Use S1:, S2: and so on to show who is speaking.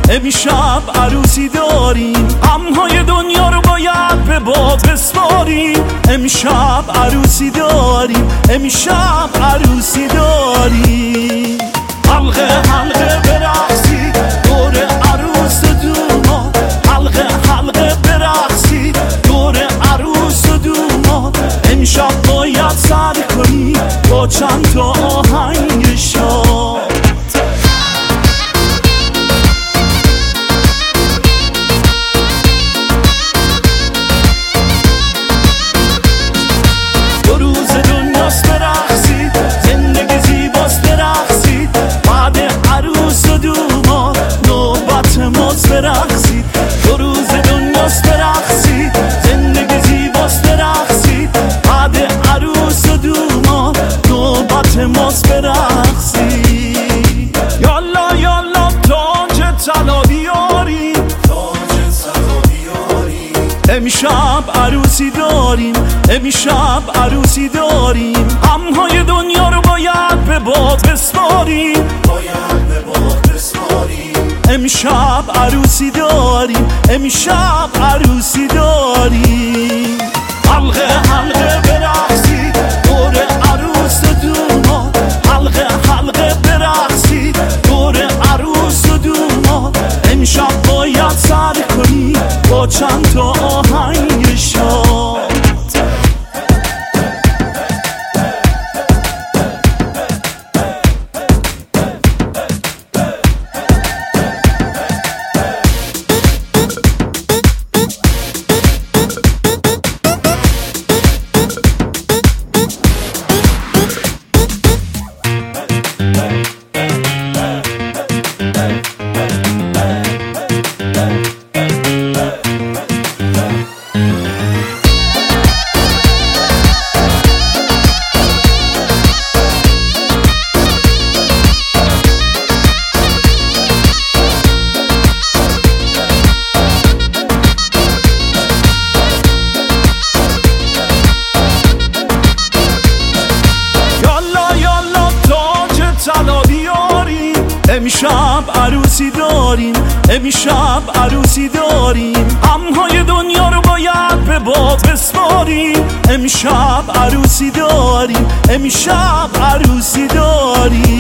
S1: امشب عروسی داریم، غمهای دنیا رو باید به باد بسپاریم. امشب عروسی داریم، امشب عروسی داریم. حلقه حلقه برقصی دور عروس و دوماد، حلقه حلقه برقصی دور عروس و دوماد. امشب باید سر کنی با چند تا آهنگ شاد. دو روز دنیاست برقصید، زندگی زیباست برقصید، بعد عروس و دوماد نوبت ماست برقصید. دو روز دنیاست برقصید، زندگی زیباست برقصید، بعد عروس و دوماد نوبت ماست برقصید. یالا یالا تاج طلا بیاریم، امشب عروسی داریم، امشب عروسی داریم. غمهای دنیا رو باید به باد بسپاریم، امشب عروسی داریم، امشب عروسی داریم. حلقه حلقه برقصی دور عروس و دوماد، حلقه حلقه برقصی دور عروس و دوماد. امشب باید سر کنی با چند تا آهنگ شاد. امشب عروسی داریم، امشب عروسی داریم. غمهای دنیا رو باید به باد بسپاریم، امشب عروسی داریم، امشب عروسی داریم.